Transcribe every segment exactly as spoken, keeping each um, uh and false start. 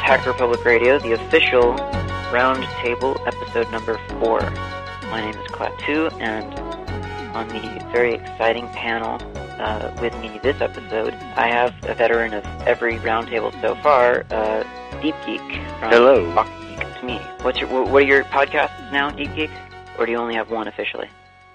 Hacker Public Radio, the official Roundtable, episode number four. My name is Klaatu, and on the very exciting panel uh, with me this episode, I have a veteran of every Roundtable so far, uh, Deep Geek from Hello. Talk Geek to Me. What's your, what are your podcasts now, Deep Geek? Or do you only have one officially?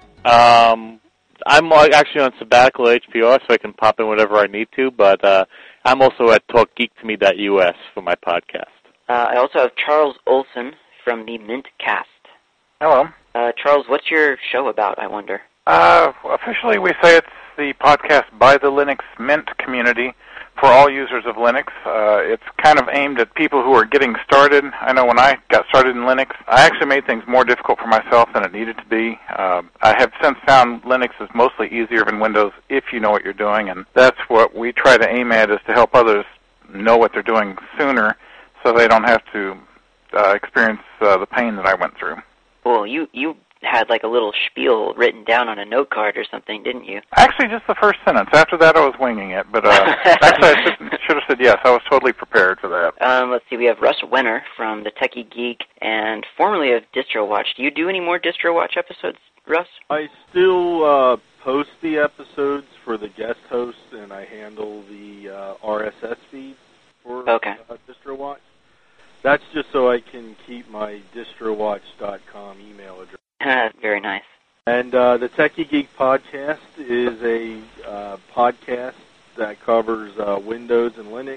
Um, I'm actually on sabbatical at H P R, so I can pop in whatever I need to, but uh, I'm also at talk geek to me dot U S for my podcast. Uh, I also have Charles Olson from the Mintcast. Hello. Uh, Charles, what's your show about, I wonder? Uh, officially, we say it's the podcast by the Linux Mint community for all users of Linux. Uh, it's kind of aimed at people who are getting started. I know when I got started in Linux, I actually made things more difficult for myself than it needed to be. Uh, I have since found Linux is mostly easier than Windows if you know what you're doing, and that's what we try to aim at, is to help others know what they're doing sooner so they don't have to uh, experience uh, the pain that I went through. Well, you, you had like a little spiel written down on a note card or something, didn't you? Actually, just the first sentence. After that, I was winging it. But uh, actually, I should, should have said yes. I was totally prepared for that. Um, let's see. We have Russ Wenner from the Techie Geek and formerly of DistroWatch. Do you do any more DistroWatch episodes, Russ? I still uh, post the episodes for the guest hosts, and I handle the uh, R S S feed for okay. uh, DistroWatch. That's just so I can keep my distrowatch dot com email address. Very nice. And uh, the Techie Geek podcast is a uh, podcast that covers uh, Windows and Linux,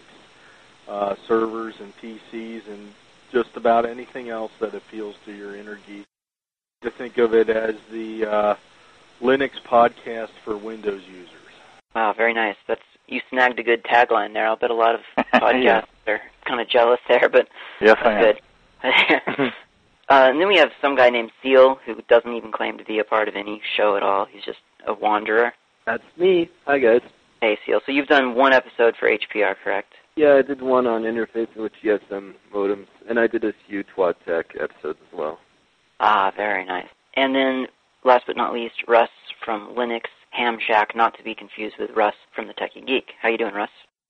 uh, servers and P Cs, and just about anything else that appeals to your inner geek. To think of it as the uh, Linux podcast for Windows users. Wow, very nice. That's you snagged a good tagline there. I'll bet a lot of podcasts yeah. are kind of jealous there, but yes, that's I am. good. Uh, and then we have some guy named Seal who doesn't even claim to be a part of any show at all. He's just a wanderer. That's me. Hi, guys. Hey, Seal. So you've done one episode for H P R, correct? Yeah, I did one on interface with G S M modems, and I did a few Twat Tech episodes as well. Ah, very nice. And then, last but not least, Russ from Linux Ham Shack, not to be confused with Russ from the Techie Geek. How you doing, Russ?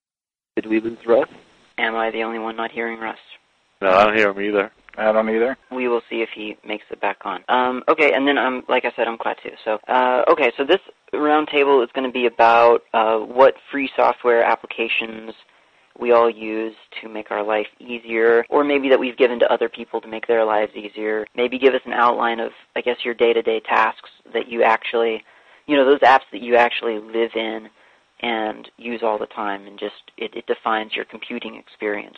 Did we lose Russ? Am I the only one not hearing Russ? No, I don't hear him either. I don't either. We will see if he makes it back on. Um, okay, and then, um, like I said, I'm Klaatu. So, uh, okay, so this roundtable is going to be about uh, what free software applications we all use to make our life easier, or maybe that we've given to other people to make their lives easier. Maybe give us an outline of, I guess, your day-to-day tasks that you actually, you know, those apps that you actually live in and use all the time, and just it, it defines your computing experience.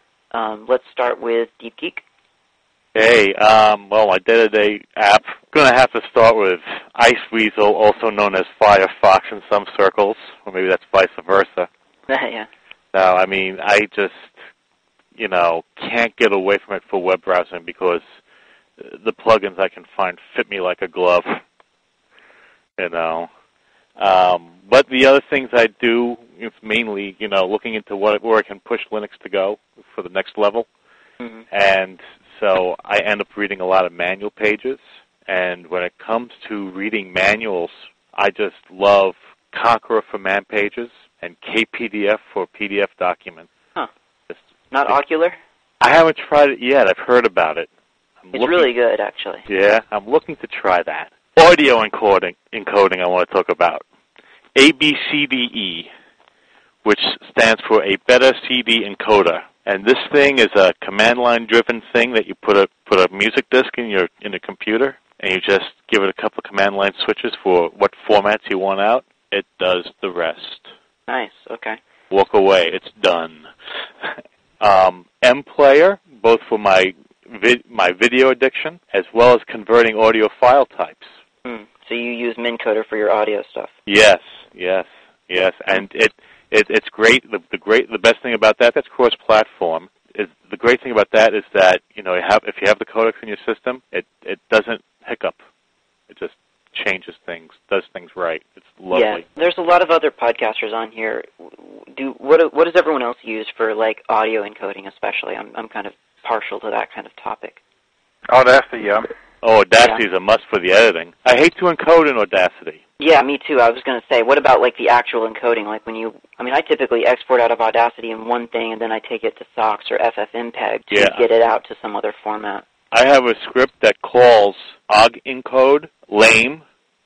Um, let's start with Deep Geek. Hey, um, well, my day-to-day app, I'm going to have to start with Iceweasel, also known as Firefox in some circles, or maybe that's vice versa. Yeah. No, I mean, I just, you know, can't get away from it for web browsing because the plugins I can find fit me like a glove, you know. Um, but the other things I do is mainly, you know, looking into what where I can push Linux to go for the next level. Mm-hmm. And so I end up reading a lot of manual pages. And when it comes to reading manuals, I just love Conqueror for man pages and K P D F for P D F documents. Huh. Just, Not it, Ocular? I haven't tried it yet. I've heard about it. I'm it's looking, really good, actually. Yeah, I'm looking to try that. Audio encoding, encoding I want to talk about. A B C D E, which stands for a Better C D Encoder. And this thing is a command line driven thing that you put a put a music disc in your in a computer, and you just give it a couple of command line switches for what formats you want out. It does the rest. Nice. Okay. Walk away. It's done. um, M-Player, both for my vid- my video addiction as well as converting audio file types. Hmm. So you use Mincoder for your audio stuff? Yes, yes, yes, and it, it it's great. The, the great, the best thing about that, that's cross-platform. Is the great thing about that is that you know you have if you have the codecs in your system, it it doesn't hiccup. It just changes things, does things right. It's lovely. Yeah, there's a lot of other podcasters on here. Do what what does everyone else use for like audio encoding, especially? I'm I'm kind of partial to that kind of topic. Audacity, yeah. Oh, Audacity yeah. is a must for the editing. I hate to encode in Audacity. Yeah, me too. I was going to say, what about like the actual encoding? Like when you, I mean, I typically export out of Audacity in one thing, and then I take it to SOX or F F mpeg to Yeah. get it out to some other format. I have a script that calls Og encode, lame,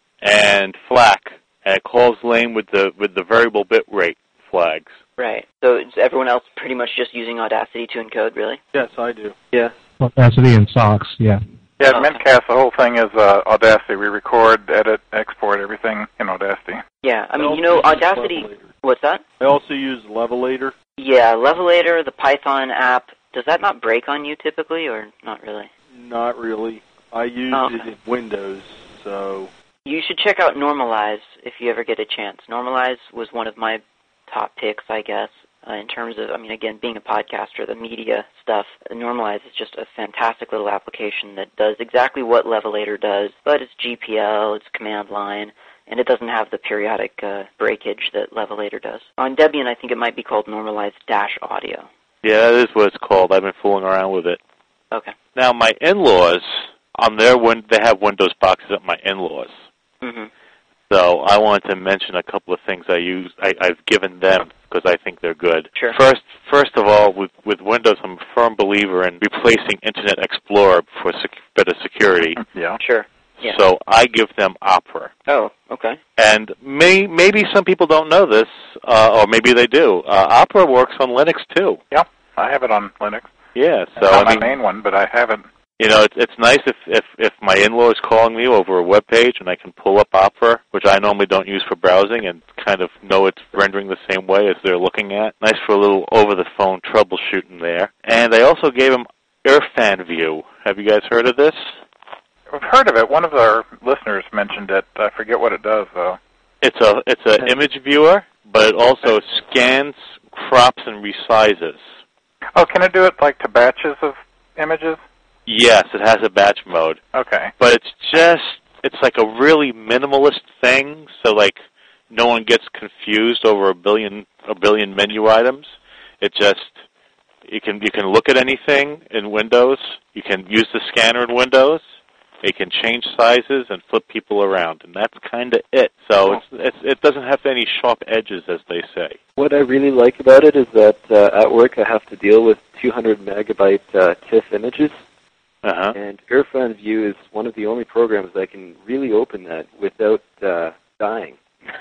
and FLAC, and it calls lame with the with the variable bit rate flags. Right. So is everyone else pretty much just using Audacity to encode, really? Yes, I do. Yeah. Audacity and SOX, yeah. Yeah, at Oh, okay. Mintcast, the whole thing is uh, Audacity. We record, edit, export everything in Audacity. Yeah, I mean, also you know, use Audacity, Levelator. what's that? I also use Levelator. Yeah, Levelator, the Python app, does that not break on you typically, or not really? Not really. I use Oh, it okay. in Windows, so You should check out Normalize if you ever get a chance. Normalize was one of my top picks, I guess, uh, in terms of, I mean, again, being a podcaster, the media stuff. Normalize is just a fantastic little application that does exactly what Levelator does, but it's G P L, it's command line, and it doesn't have the periodic uh, breakage that Levelator does. On Debian, I think it might be called Normalize Dash Audio. Yeah, that is what it's called. I've been fooling around with it. Okay. Now, my in-laws, on their win- they have Windows boxes at my in-laws. Mm-hmm. So I wanted to mention a couple of things I use. I, I've given them because I think they're good. Sure. First, first of all, with with Windows, I'm a firm believer in replacing Internet Explorer for sec- better security. Yeah. Sure. Yeah. So I give them Opera. Oh, okay. And may, maybe some people don't know this, uh, or maybe they do. Uh, Opera works on Linux too. Yeah, I have it on Linux. Yeah. So Not I mean, my main one, but I have it. you know, it's, it's nice if, if, if my in-law is calling me over a web page and I can pull up Opera, which I normally don't use for browsing, and kind of know it's rendering the same way as they're looking at. Nice for a little over-the-phone troubleshooting there. And I also gave them Irfan View. Have you guys heard of this? I've heard of it. One of our listeners mentioned it. I forget what it does, though. It's a it's an image viewer, but it also scans, crops, and resizes. Oh, can it do it like to batches of images? Yes, it has a batch mode. Okay. But it's just, it's like a really minimalist thing, so like no one gets confused over a billion a billion menu items. It just, you can you can look at anything in Windows. You can use the scanner in Windows. It can change sizes and flip people around, and that's kind of it. So it's, it's, it doesn't have any sharp edges, as they say. What I really like about it is that uh, at work I have to deal with two hundred megabyte uh, TIFF images. Uh-huh. And Irfan View is one of the only programs that can really open that without uh, dying.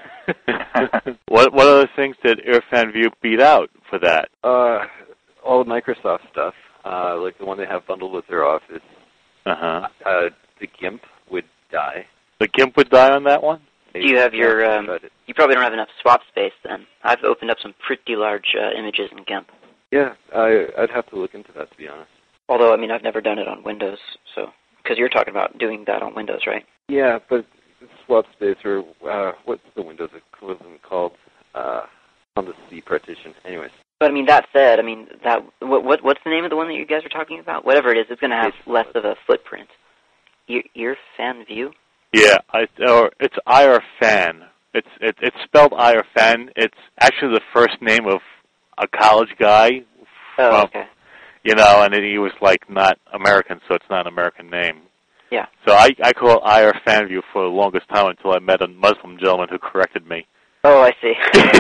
what what other things did Irfan View beat out for that? Uh, all the Microsoft stuff, uh, like the one they have bundled with their Office. Uh-huh. Uh, the GIMP would die. The GIMP would die on that one? Do you have your, um, But it- you probably don't have enough swap space then. I've opened up some pretty large uh, images in GIMP. yeah, I, I'd have to look into that, to be honest. Although, I mean, I've never done it on Windows, so, because you're talking about doing that on Windows, right? Yeah, but swap space, or uh, what's the Windows equivalent called uh, on the C partition? Anyways. But I mean, that said, I mean, that what, what what's the name of the one that you guys are talking about? Whatever it is, it's going to have It's less of a footprint. Ear, Irfan View? Yeah, I, or it's Irfan. It's it, it's spelled Irfan. It's actually the first name of a college guy. Oh, from, okay. You know, and he was like not American, so it's not an American name. Yeah. So I I call it Irfan View for the longest time until I met a Muslim gentleman who corrected me. Oh, I see.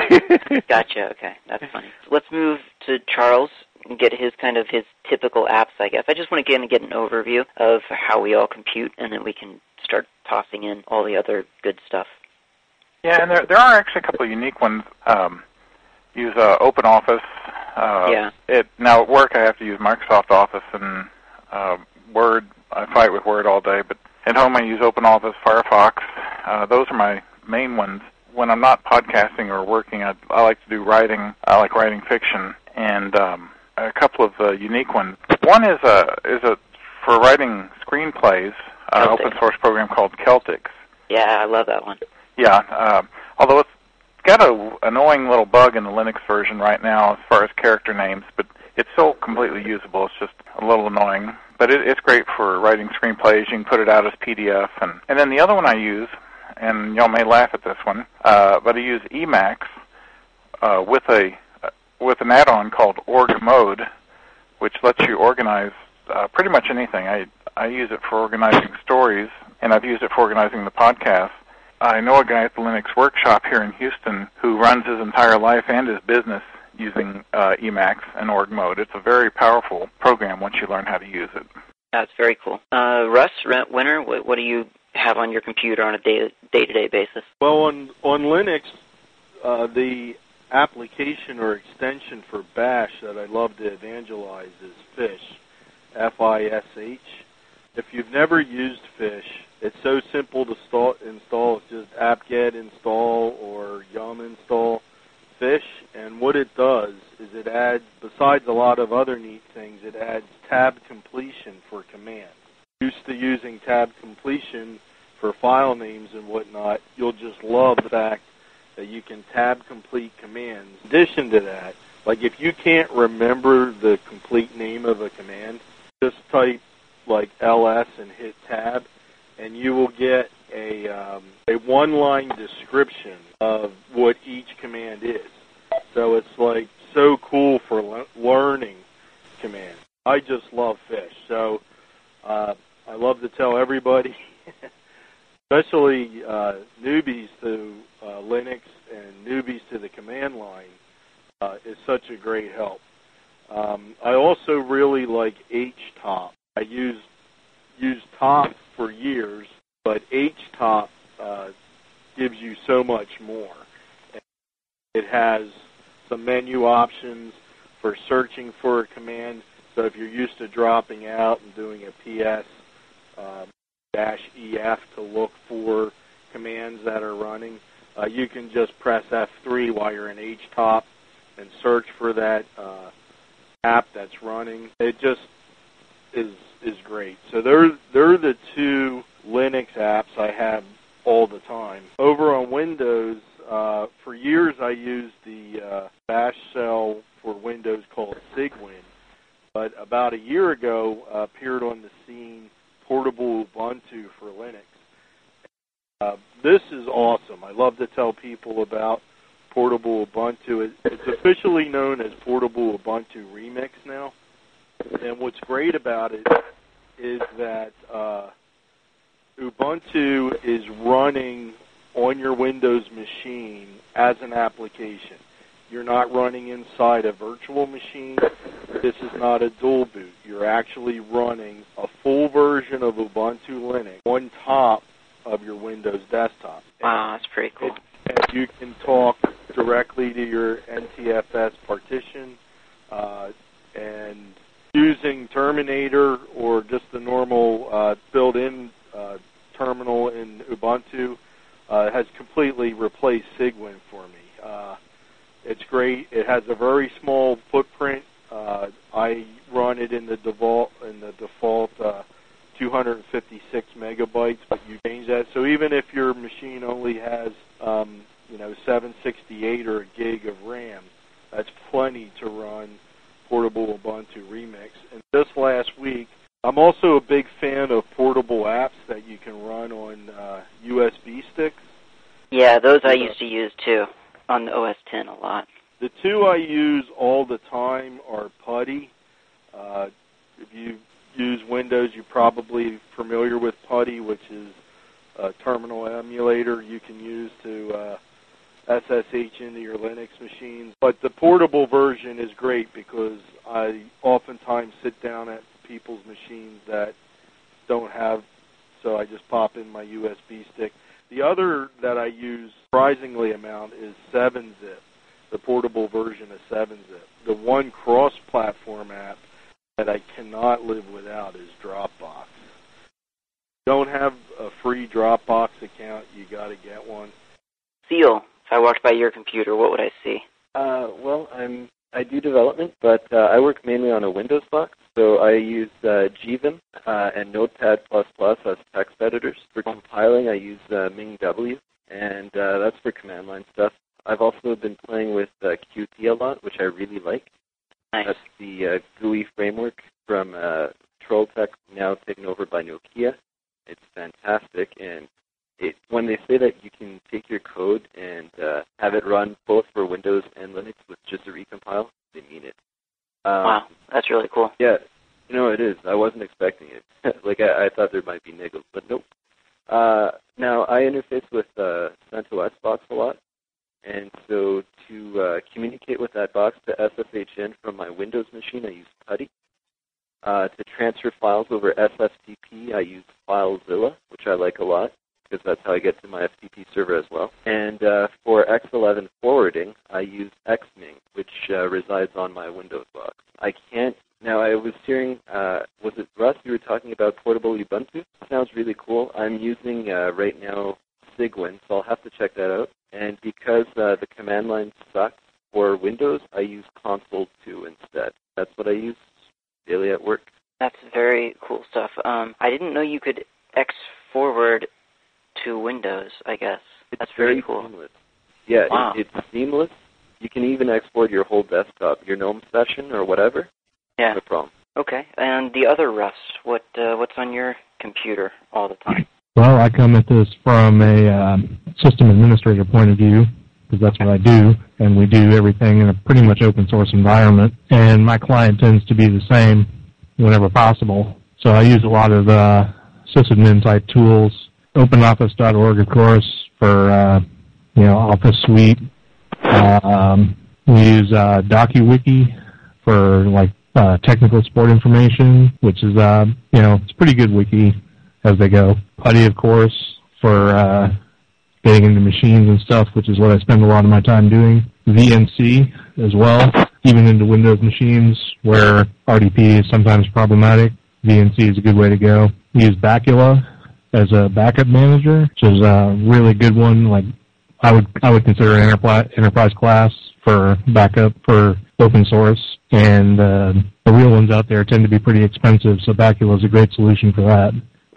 Gotcha. Okay, that's funny. Let's move to Charles and get his kind of his typical apps, I guess. I just want to get, get an overview of how we all compute, and then we can start tossing in all the other good stuff. Yeah, and there there are actually a couple of unique ones. Um, use uh, OpenOffice. Uh, Yeah. It now at work I have to use Microsoft Office and uh, Word. I fight with Word all day, but at home I use OpenOffice, Firefox. Uh, those are my main ones. When I'm not podcasting or working, I, I like to do writing. I like writing fiction, and um, a couple of uh, unique ones. One is a is a for writing screenplays. An Celtic. open source program called Celtics. Yeah, I love that one. Yeah, uh, although it's got a annoying little bug in the Linux version right now as far as character names, but it's still completely usable. It's just a little annoying, but it, it's great for writing screenplays. You can put it out as P D F, and and then the other one I use, and y'all may laugh at this one, uh, but I use Emacs uh, with a uh, with an add-on called Org Mode, which lets you organize uh, pretty much anything. I I use it for organizing stories, and I've used it for organizing the podcast. I know a guy at the Linux Workshop here in Houston who runs his entire life and his business using uh, Emacs and org mode. It's a very powerful program once you learn how to use it. That's very cool. Uh, Russ, Winter, what, what do you have on your computer on a day, day-to-day basis? Well, on, on Linux, uh, the application or extension for Bash that I love to evangelize is Fish, F I S H. If you've never used Fish, it's so simple to install. install. It's just apt-get install or yum install Fish, and what it does is it adds, besides a lot of other neat things, it adds tab completion for commands. Used to using tab completion for file names and whatnot, you'll just love the fact that you can tab complete commands. In addition to that, like if you can't remember the complete name of a command, just type like L S and hit tab, and you will get a, um, a one-line description of what each command is. So it's like so cool for le- learning commands. I just love Fish. So uh, I love to tell everybody, especially uh, newbies to uh, Linux and newbies to the command line, uh, is such a great help. Um, I also really like H top. I use used top for years, but H top uh, gives you so much more. It has some menu options for searching for a command. So if you're used to dropping out and doing a P S uh, dash E F to look for commands that are running, uh, you can just press F three while you're in H top and search for that uh, app that's running. It just is is great. So they're, they're the two Linux apps I have all the time. Over on Windows, uh, for years I used the uh, bash shell for Windows called Cygwin, but about a year ago uh, appeared on the scene Portable Ubuntu for Linux. Uh, this is awesome. I love to tell people about Portable Ubuntu. It, it's officially known as Portable Ubuntu Remix now, and what's great about it is that uh, Ubuntu is running on your Windows machine as an application. You're not running inside a virtual machine. This is not a dual boot. You're actually running a full version of Ubuntu Linux on top of your Windows desktop. Wow, that's pretty cool. And, and you can talk directly to your N T F S partition, uh, and using Terminator or just the normal uh, built-in uh, terminal in Ubuntu uh, has completely replaced Cygwin for me. Uh, it's great. It has a very small footprint. Uh, I run it in the default in the default uh, two hundred fifty-six megabytes, but you change that. So even if your machine only has um, you know seven sixty-eight or a gig of RAM, that's plenty to run Portable Ubuntu Remix. And this last week, I'm also a big fan of portable apps that you can run on uh, U S B sticks. Yeah, those I used to use too on the O S ten a lot. The two I use all the time are Putty. Uh, if you use Windows, you're probably familiar with Putty, which is a terminal emulator you can use to uh, S S H into your Linux machines. But the portable version is great because I oftentimes sit down at people's machines that don't have, so I just pop in my U S B stick. The other that I use surprisingly amount is seven zip, the portable version of seven zip. The one cross-platform app that I cannot live without is Dropbox. If you don't have a free Dropbox account, you got to get one. Seal. If I walked by your computer, what would I see? Uh, well, I'm I do development, but uh, I work mainly on a Windows box. So I use uh, G Vim uh, and Notepad plus plus as text editors. For compiling, I use uh, MingW, and uh, that's for command line stuff. I've also been playing with uh, Qt a lot, which I really like. Nice. That's the uh, G U I framework from uh, Trolltech, now taken over by Nokia. It's fantastic, and it, when they say that you can take your code and uh, have it run both for Windows and Linux with just a recompile, they mean it. Um, wow, that's really cool. Yeah, you know, it is. I wasn't expecting it. like, I, I thought there might be niggles, but nope. Uh, now, I interface with uh, machine, I use Putty. Uh, to transfer files over S F T P, I use FileZilla, which I like a lot, because that's how I get to my F T P server as well. And uh, for X eleven forwarding, I use Xming, which uh, resides on my Windows box. I can't, now I was hearing, uh, was it Russ, you were talking about portable Ubuntu? Sounds really cool. I'm using uh, right now Cygwin, so I'll have to check that out. And because uh, the command line sucks for Windows, I use Console two instead. That's what I use daily at work. That's very cool stuff. Um, I didn't know you could X forward to Windows, I guess. It's That's very really cool. Seamless. Yeah, wow. it, it's seamless. You can even export your whole desktop, your GNOME session or whatever. Yeah. No problem. Okay. And the other Russ, what uh, what's on your computer all the time? Well, I come at this from a um, system administrator point of view, because that's what I do, and we do everything in a pretty much open source environment, and my client tends to be the same whenever possible. So I use a lot of uh, sysadmin type tools, OpenOffice dot org, of course, for uh, you know Office Suite. Uh, um, we use uh, DocuWiki for like uh, technical support information, which is uh, you know it's a pretty good wiki as they go. Putty, of course, for uh, getting into machines and stuff, which is what I spend a lot of my time doing. V N C as well, even into Windows machines where R D P is sometimes problematic. V N C is a good way to go. We use Bacula as a backup manager, which is a really good one. Like I would I would consider an enterprise enterprise class for backup for open source, and uh, the real ones out there tend to be pretty expensive, so Bacula is a great solution for that.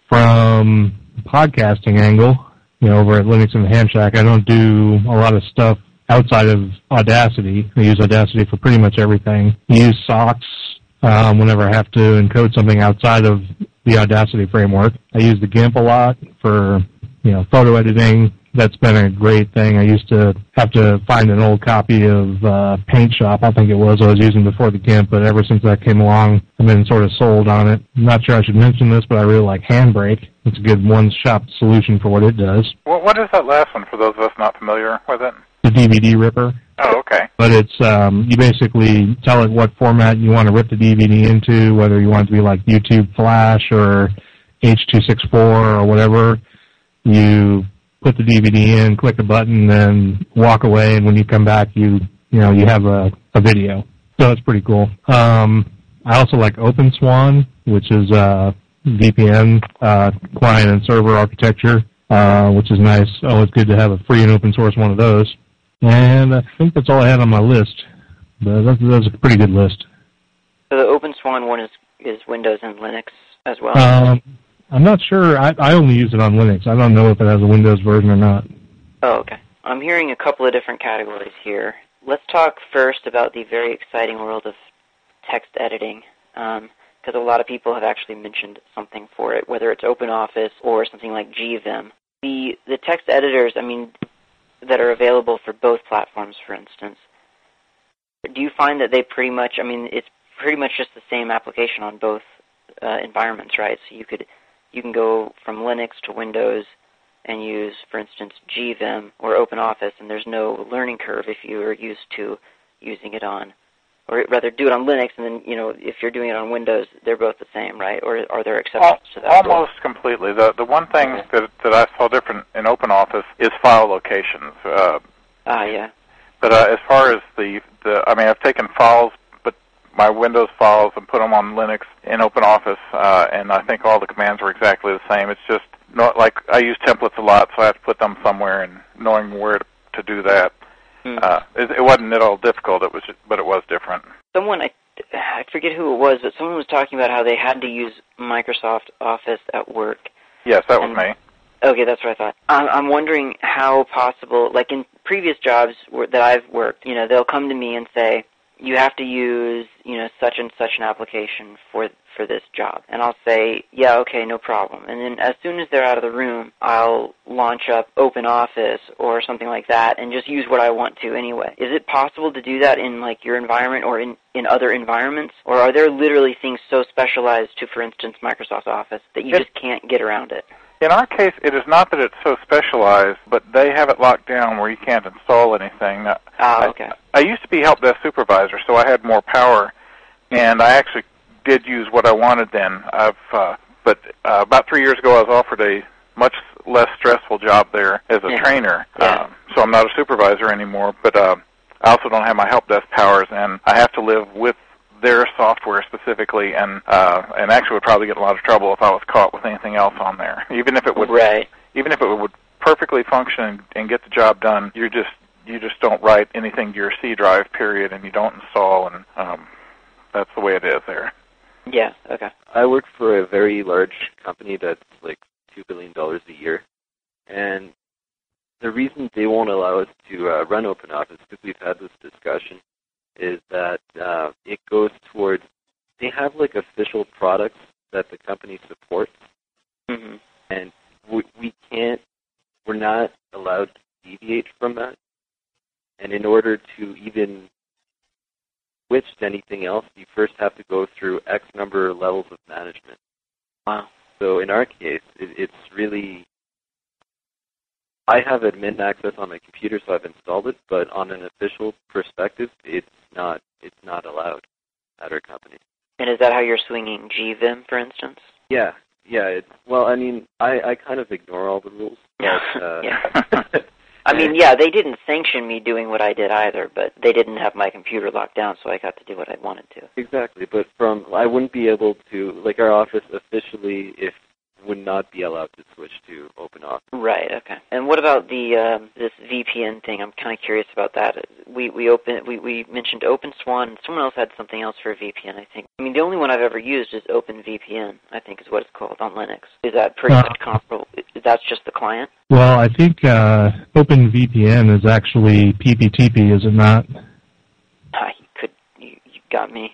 From the podcasting angle, you know, over at Linux and the Ham Shack, I don't do a lot of stuff outside of Audacity. I use Audacity for pretty much everything. I use SOX um, whenever I have to encode something outside of the Audacity framework. I use the GIMP a lot for, you know, photo editing. That's been a great thing. I used to have to find an old copy of uh, Paint Shop, I think it was, I was using before the GIMP, but ever since that came along, I've been sort of sold on it. I'm not sure I should mention this, but I really like Handbrake. It's a good one-shop solution for what it does. Well, what is that last one for those of us not familiar with it? The D V D ripper. Oh, okay. But it's, um, you basically tell it what format you want to rip the D V D into, whether you want it to be like YouTube Flash or H two sixty-four or whatever. You put the D V D in, click a button, then walk away, and when you come back, you you know you have a, a video. So it's pretty cool. Um, I also like OpenSwan, which is a V P N uh, client and server architecture, uh, which is nice. Always good to have a free and open source one of those. And I think that's all I had on my list. But that's, that's a pretty good list. So the OpenSwan one is, is Windows and Linux as well? Um, I'm not sure. I, I only use it on Linux. I don't know if it has a Windows version or not. Oh, okay. I'm hearing a couple of different categories here. Let's talk first about the very exciting world of text editing, because um, a lot of people have actually mentioned something for it, whether it's OpenOffice or something like G Vim. The, the text editors, I mean, that are available for both platforms, for instance, do you find that they pretty much, I mean, it's pretty much just the same application on both uh, environments, right? So you could you can go from Linux to Windows and use, for instance, G Vim or OpenOffice, and there's no learning curve if you are used to using it on, or rather do it on Linux, and then, you know, if you're doing it on Windows, they're both the same, right? Or are there exceptions Al- to that? Almost completely. The the one thing Okay. that that I saw different in OpenOffice is file locations. Uh, Ah, yeah. but uh, as far as the, the, I mean, I've taken files, but my Windows files, and put them on Linux in OpenOffice, uh, and I think all the commands are exactly the same. It's just not like I use templates a lot, so I have to put them somewhere, and knowing where to, to do that. Hmm. Uh, it, it wasn't at all difficult. It was, just, but it was different. Someone, I, I forget who it was, but someone was talking about how they had to use Microsoft Office at work. Yes, that was And- me. Okay, that's what I thought. I'm, I'm wondering how possible, like in previous jobs where, that I've worked, you know, they'll come to me and say, you have to use, you know, such and such an application for for this job. And I'll say, yeah, okay, no problem. And then as soon as they're out of the room, I'll launch up OpenOffice or something like that and just use what I want to anyway. Is it possible to do that in, like, your environment or in, in other environments? Or are there literally things so specialized to, for instance, Microsoft Office that you It- just can't get around it? In our case, it is not that it's so specialized, but they have it locked down where you can't install anything. Ah, okay. I, I used to be help desk supervisor, so I had more power and I actually did use what I wanted then. I've, uh, but uh, about three years ago, I was offered a much less stressful job there as a yeah. trainer. Yeah. Uh, so I'm not a supervisor anymore, but uh, I also don't have my help desk powers, and I have to live with their software specifically, and uh, and actually would probably get in a lot of trouble if I was caught with anything else on there. Even if it would, right. even if it would perfectly function and, and get the job done, you just you just don't write anything to your C drive, period, and you don't install, and um, that's the way it is there. Yeah. Okay. I work for a very large company that's like two billion dollars a year, and the reason they won't allow us to uh, run OpenOffice, because we've had this discussion, is that uh, it goes towards, they have like official products that the company supports, mm-hmm. and we, we can't, we're not allowed to deviate from that. And in order to even switch to anything else, you first have to go through X number of levels of management. Wow. So in our case, it, it's really, I have admin access on my computer, so I've installed it, but on an official perspective, it's not it's not allowed at our company. And is that how you're swinging G Vim, for instance? Yeah, yeah. It's, well, I mean, I, I kind of ignore all the rules. But, uh, yeah. I mean, yeah, they didn't sanction me doing what I did either, but they didn't have my computer locked down, so I got to do what I wanted to. Exactly, but from I wouldn't be able to, like our office officially, if would not be allowed to switch to OpenOffice. Right. Okay. And what about the um, this V P N thing? I'm kind of curious about that. We we open we, we mentioned OpenSwan. Someone else had something else for a V P N, I think. I mean, the only one I've ever used is OpenVPN, I think is what it's called on Linux. Is that pretty uh, much comparable? That's just the client? Well, I think uh, OpenVPN is actually P P T P, is it not? Ah, you could you, you got me.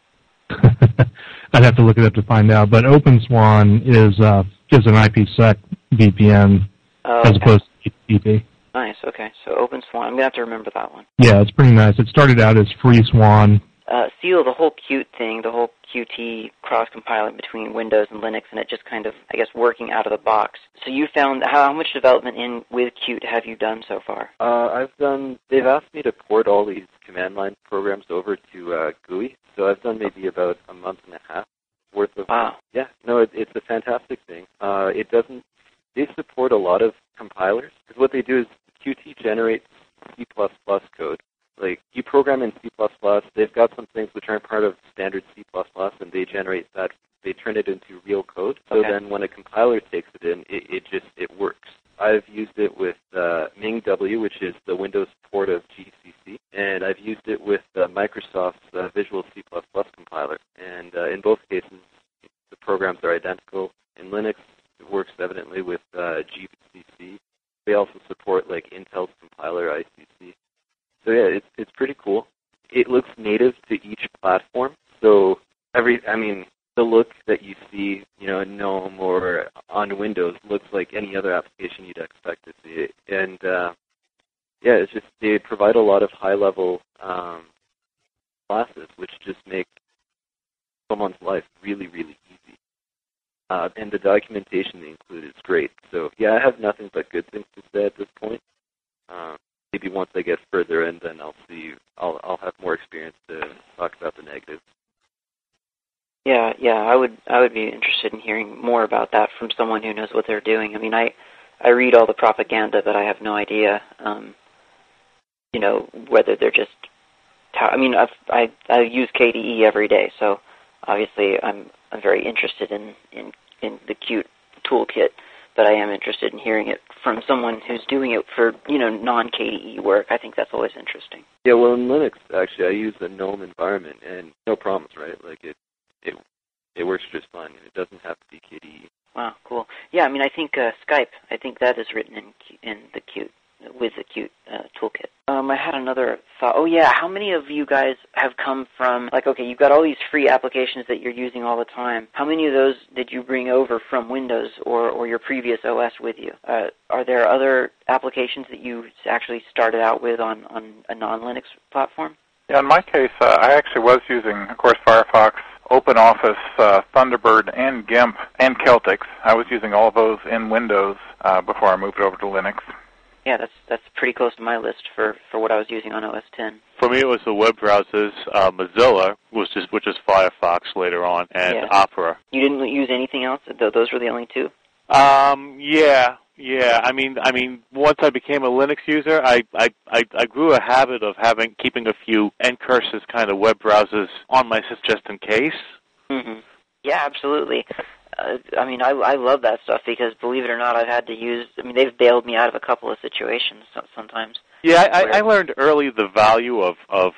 I'd have to look it up to find out, but OpenSwan is uh, is an IPsec V P N oh, as okay. opposed to P P T P. Nice. Okay, so OpenSwan. I'm gonna have to remember that one. Yeah, it's pretty nice. It started out as FreeSwan. Uh, Seal, the whole Qt thing, the whole Qt cross-compiling between Windows and Linux, and it just kind of, I guess, working out of the box. So you found, how, how much development in with Qt have you done so far? Uh, I've done, they've asked me to port all these command line programs over to uh, G U I, so I've done maybe about a month and a half worth of. Wow. Yeah, no, it, it's a fantastic thing. Uh, it doesn't, they support a lot of compilers, because what they do is Qt generates C plus plus code. Like, you program in C plus plus, they've got some things which aren't part of standard C plus plus, and they generate that, they turn it into real code. So okay. then when a compiler takes it in, it, it just, it works. I've used it with uh, MingW, which is the Windows port of G C C, and I've used it with uh, Microsoft's uh, Visual C plus plus compiler. And uh, in both cases, the programs are identical. In Linux, it works evidently with uh, G C C. They also support like Intel's compiler, I C C. So yeah, it's it's pretty cool. It looks native to each platform. So every, I mean, the look that you see, you know, in GNOME or on Windows looks like any other application you'd expect to see. And uh, yeah, it's just they provide a lot of high-level um, classes, which just make someone's life really, really easy. Uh, and the documentation they include is great. So yeah, I have nothing but good things to say at this point. Uh, Maybe once I get further in, then I'll see. I'll I'll have more experience to talk about the negatives. Yeah, yeah, I would I would be interested in hearing more about that from someone who knows what they're doing. I mean, I I read all the propaganda, but I have no idea, um, you know, whether they're just. I mean, I've, I I use K D E every day, so obviously I'm I'm very interested in in in the Qt toolkit. But I am interested in hearing it from someone who's doing it for, you know, non-K D E work. I think that's always interesting. Yeah, well, in Linux, actually, I use a GNOME environment, and no problems, right? Like, it it it works just fine, and it doesn't have to be K D E. Wow, cool. Yeah, I mean, I think uh, Skype, I think that is written in in the Qt, with the Qt uh, toolkit. Um, I had another thought. Oh, yeah, how many of you guys have come from, like, okay, you've got all these free applications that you're using all the time. How many of those did you bring over from Windows or, or your previous O S with you? Uh, are there other applications that you actually started out with on, on a non-Linux platform? Yeah, in my case, uh, I actually was using, of course, Firefox, OpenOffice, uh, Thunderbird, and GIMP, and Celtix. I was using all of those in Windows uh, before I moved over to Linux. Yeah, that's that's pretty close to my list for, for what I was using on O S ten. For me, it was the web browsers. Uh, Mozilla, was just, which is Firefox later on, and Yeah. Opera. You didn't use anything else? Th- Those were the only two? Um, yeah, yeah. I mean, I mean, once I became a Linux user, I, I, I, I grew a habit of having keeping a few Ncurses kind of web browsers on my system just in case. Mm-hmm. Yeah, absolutely. Uh, I mean, I, I love that stuff because, believe it or not, I've had to use, I mean, they've bailed me out of a couple of situations sometimes. Yeah, I, I learned early the value of, of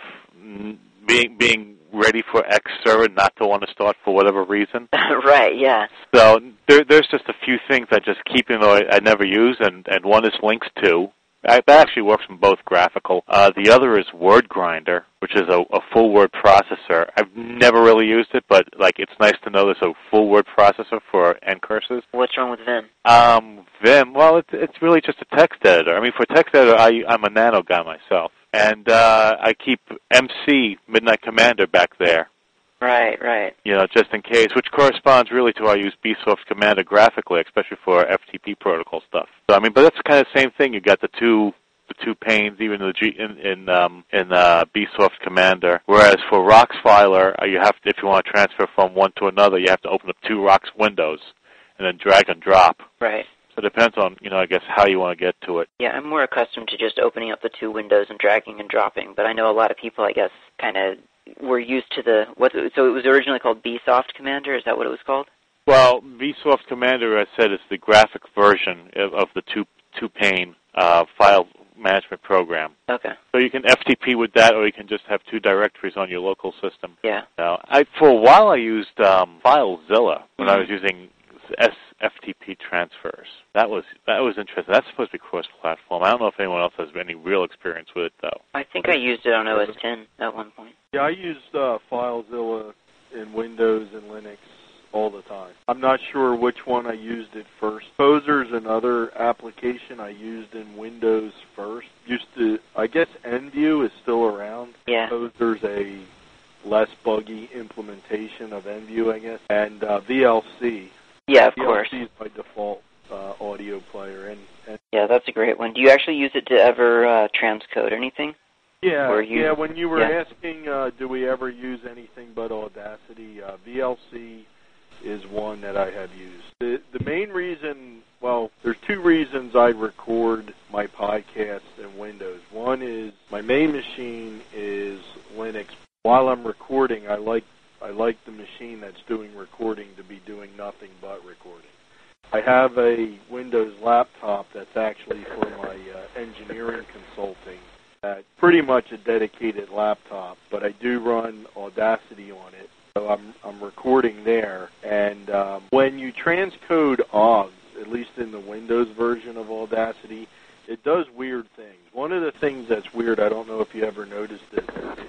being being ready for X server, not to want to start for whatever reason. Right, yeah. So there, there's just a few things I just keep, you know, I, I never use, and, and one is Links two. I, that actually works from both graphical. Uh, the other is Word Grinder, which is a, a full word processor. I've never really used it, but like it's nice to know there's a full word processor for Ncurses. What's wrong with Vim? Um, Vim, well, it's it's really just a text editor. I mean, for text editor, I, I'm a Nano guy myself, and uh, I keep M C Midnight Commander back there. Right, right. You know, just in case, which corresponds really to I use Bsoft Commander graphically, especially for F T P protocol stuff. So I mean, but that's kind of the same thing. You got the two the two panes, even in the G, in in, um, in uh, Bsoft Commander. Whereas for RocksFiler, uh, you have to, if you want to transfer from one to another, you have to open up two Rocks windows and then drag and drop. Right. So it depends on, you know, I guess how you want to get to it. Yeah, I'm more accustomed to just opening up the two windows and dragging and dropping, but I know a lot of people, I guess, kind of were used to the, what, so it was originally called Bsoft Commander, is that what it was called? Well, Bsoft Commander, as I said, is the graphic version of, of the two, two-pane uh, file management program. Okay. So you can F T P with that, or you can just have two directories on your local system. Yeah. Now, I, for a while I used um, FileZilla when mm-hmm. I was using S F T P transfers. That was that was interesting. That's supposed to be cross-platform. I don't know if anyone else has any real experience with it, though. I think I used it on O S ten at one point. Yeah, I used uh, FileZilla in Windows and Linux all the time. I'm not sure which one I used it first. Poser's another application I used in Windows first. Used to, I guess NView is still around. Yeah. Poser's a less buggy implementation of NView, I guess. And uh, V L C. Yeah, of V L C course. is my default uh, audio player. And, and yeah, that's a great one. Do you actually use it to ever uh, transcode anything? Yeah, you, yeah. When you were yeah. asking, uh, do we ever use anything but Audacity, uh, V L C is one that I have used. The, the main reason, well, there's two reasons I record my podcasts in Windows. One is my main machine is Linux. While I'm recording, I like I like the machine that's doing recording to be doing nothing but recording. I have a Windows laptop that's actually for my uh, engineering consulting. Uh, pretty much a dedicated laptop, but I do run Audacity on it. So I'm I'm recording there, and um, when you transcode O G S, at least in the Windows version of Audacity, it does weird things. One of the things that's weird, I don't know if you ever noticed it,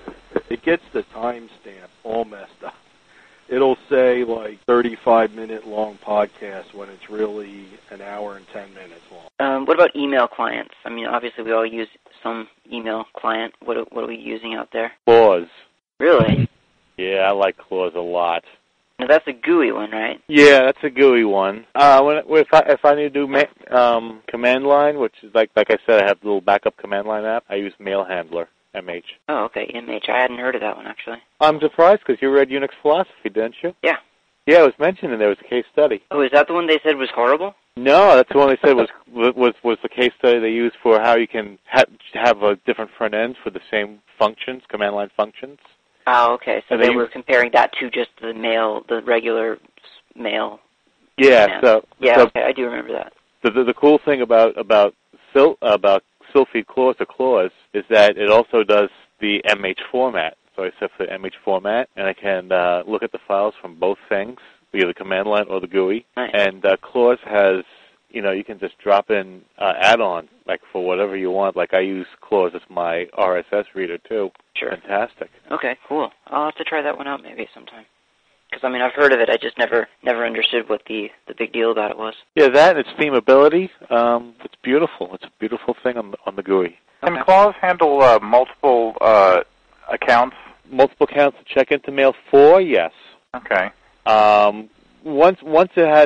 it gets the timestamp all messed up. It'll say like thirty-five minute long podcast when it's really an hour and ten minutes long. Um, what about email clients? I mean, obviously we all use some email client. What are, what are we using out there? Clause. Really? Yeah, I like Clause a lot. Now that's a G U I one, right? Yeah, that's a G U I one. Uh, when, if I if I need to do ma- um, command line, which is like like I said, I have a little backup command line app. I use Mail Handler, M H. Oh, okay, M H. I hadn't heard of that one actually. I'm surprised because you read Unix Philosophy, didn't you? Yeah. Yeah, it was mentioned and there was a case study. Oh, is that the one they said was horrible? No, that's the one they said was was was the case study they used for how you can ha- have a different front ends for the same functions, command line functions. Oh, okay. So and they, they were comparing that to just the mail, the regular mail. Yeah. command. So yeah. so Okay, I do remember that. The the, the cool thing about about Sil about Sylphy Clause to Clause is that it also does the M H format. So I set for the M H format, and I can uh, look at the files from both things, either the command line or the G U I. Nice. And uh, Clause has, you know, you can just drop in uh, add-ons, like for whatever you want. Like I use Clause as my R S S reader, too. Sure. Fantastic. Okay, cool. I'll have to try that one out maybe sometime. Because, I mean, I've heard of it. I just never never understood what the, the big deal about it was. Yeah, that and its themability, um, it's beautiful. It's a beautiful thing on the, on the G U I. Can okay. Clause handle uh, multiple uh, accounts? Multiple accounts to check into mail for, yes. Okay. Um, once once it has its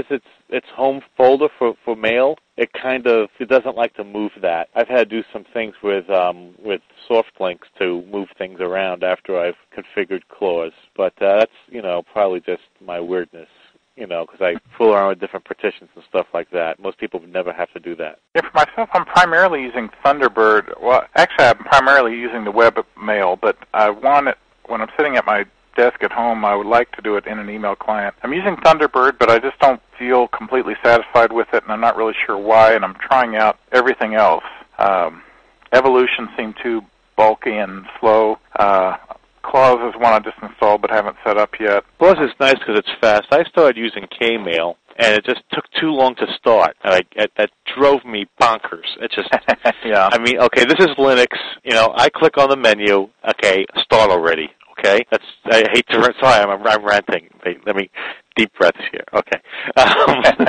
its home folder for, for mail, it kind of it doesn't like to move that. I've had to do some things with um, with soft links to move things around after I've configured clause, but uh, that's you know probably just my weirdness. You know, because I fool around with different partitions and stuff like that. Most people would never have to do that. Yeah, for myself, I'm primarily using Thunderbird. Well, actually, I'm primarily using the web mail, but I want it when I'm sitting at my desk at home. I would like to do it in an email client. I'm using Thunderbird, but I just don't feel completely satisfied with it, and I'm not really sure why. And I'm trying out everything else. Um, Evolution seemed too bulky and slow. Uh, Clause is one I just installed but haven't set up yet. Clause is nice because it's fast. I started using Kmail, and it just took too long to start. And I, it, that drove me bonkers. It just, yeah. I mean, okay, this is Linux. You know, I click on the menu. Okay, start already. Okay, that's. I hate to. Sorry, I'm, I'm ranting. Let me deep breaths here. Okay, um,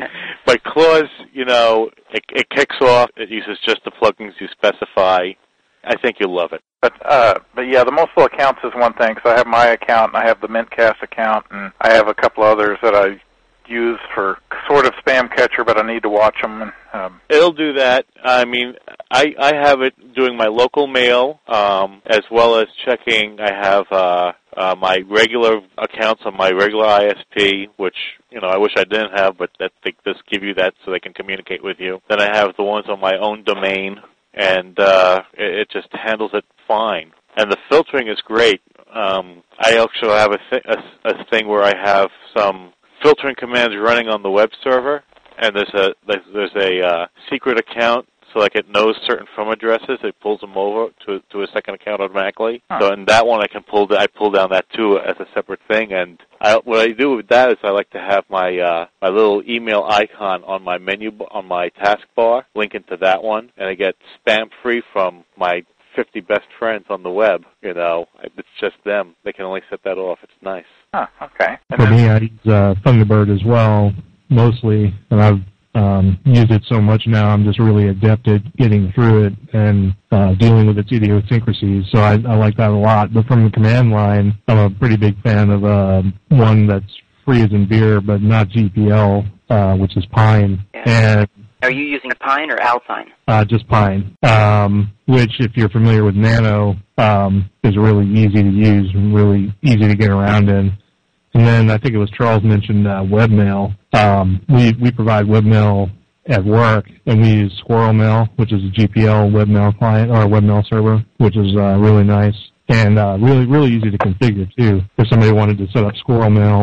but Clause, you know, it, it kicks off. It uses just the plugins you specify. I think you'll love it. But uh, but yeah, the multiple accounts is one thing. So I have my account, and I have the Mintcast account, and I have a couple others that I use for sort of spam catcher, but I need to watch them. And, um, It'll do that. I mean, I I have it doing my local mail, um, as well as checking. I have uh, uh, my regular accounts on my regular I S P, which you know I wish I didn't have, but that they just give you that so they can communicate with you. Then I have the ones on my own domain. And uh, it, it just handles it fine. And the filtering is great. Um, I actually have a, th- a, a thing where I have some filtering commands running on the web server, and there's a there's, there's a uh, secret account, so like it knows certain from addresses. It pulls them over to to a second account automatically. Huh. So in that one, I can pull I pull down that too as a separate thing. And I, what I do with that is I like to have my uh, my little email icon on my menu on my taskbar, link into that one, and I get spam free from my fifty best friends on the web. You know, it's just them. They can only set that off. It's nice. Huh, okay. And For me, I use uh, Thunderbird as well, mostly, and I've um, used it so much now. I'm just really adept at getting through it and uh, dealing with its idiosyncrasies. So I, I like that a lot. But from the command line, I'm a pretty big fan of uh, one that's free as in beer, but not G P L, uh, which is Pine. Yeah. And are you using Pine or Alpine? Uh, just Pine, um, which, if you're familiar with Nano, um, is really easy to use and really easy to get around in. And then I think it was Charles mentioned uh, webmail. Um, we we provide webmail at work, and we use Squirrel Mail, which is a G P L webmail client or a webmail server, which is uh, really nice and uh, really really easy to configure too. If somebody wanted to set up Squirrel Mail